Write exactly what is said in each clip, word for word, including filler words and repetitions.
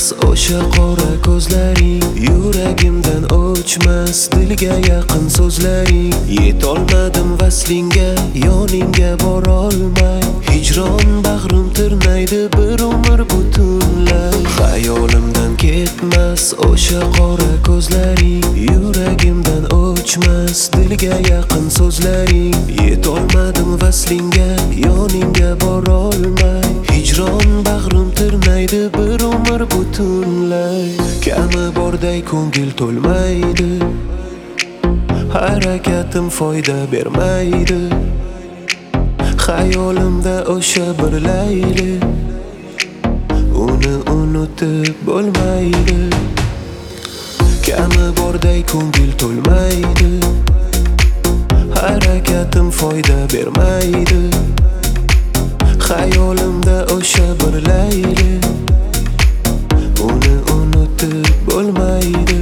o'sha qora ko'zlaring, yuragimdan o'chmas dilga yaqin so'zlaring. Yetolmadim vaslingga, yoningga borolmay, hijron bag'rim tirnaydi bir umr butunlay. Xayolimdan ketmas o'sha qora ko'zlaring, yuragimdan o'chmas dilga yaqin so'zlaring. Yetolmadim vaslingga, yoningga borolmay, hijron bag'rim tirnaydi bir umr butunlay. Kami borday ko'ngil to'lmaydi, harakatim foyda bermaydi. Xayolimda o'sha bir layli, uni unutib bo'lmaydi. Kami borday ko'ngil to'lmaydi, harakatim foyda bermaydi. Xayolimda o'sha bir layli, uni unutib bo'lmaydi.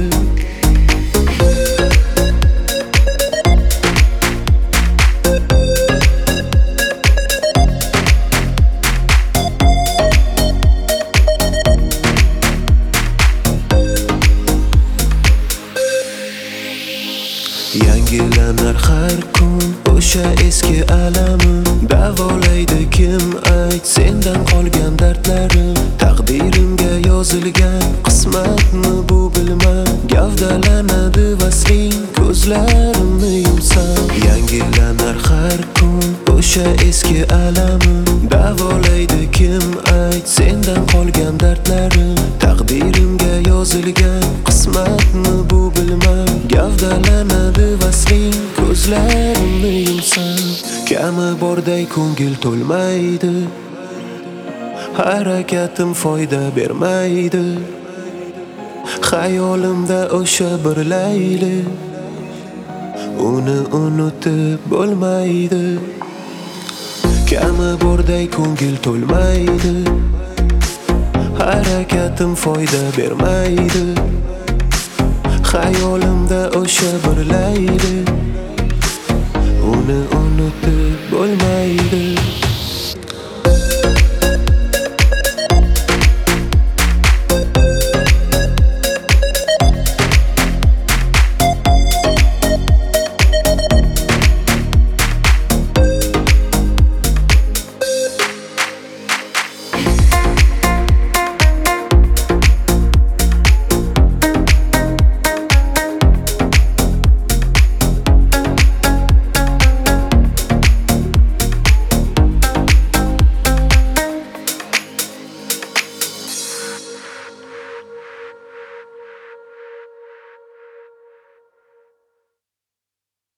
Yangilanar har kun o'sha eski alamim, davolaydi kim ayt sendan qolgan dardlarim. Taqdirimga yozilgan qismatmi bu bilmam, gavdalanadi vasling ko'zlarimni yumsam. Yangilanar har kun o'sha eski alamim, davolaydi kim ayt sendan qolgan dardlarim. Taqdirimga yozilgan qismatmi bu bilmam, gavdalanadi vasling ko'zlarimni yumsam. Kami borday ko'ngil to'lmaydi, harakatim foyda bermaydi. Xayolimda o'sha bir layli, uni unutib bo'lmaydi. Kami borday ko'ngil to'lmaydi, harakatim foyda bermaydi. Xayolimda o'sha bir layli, uni unutib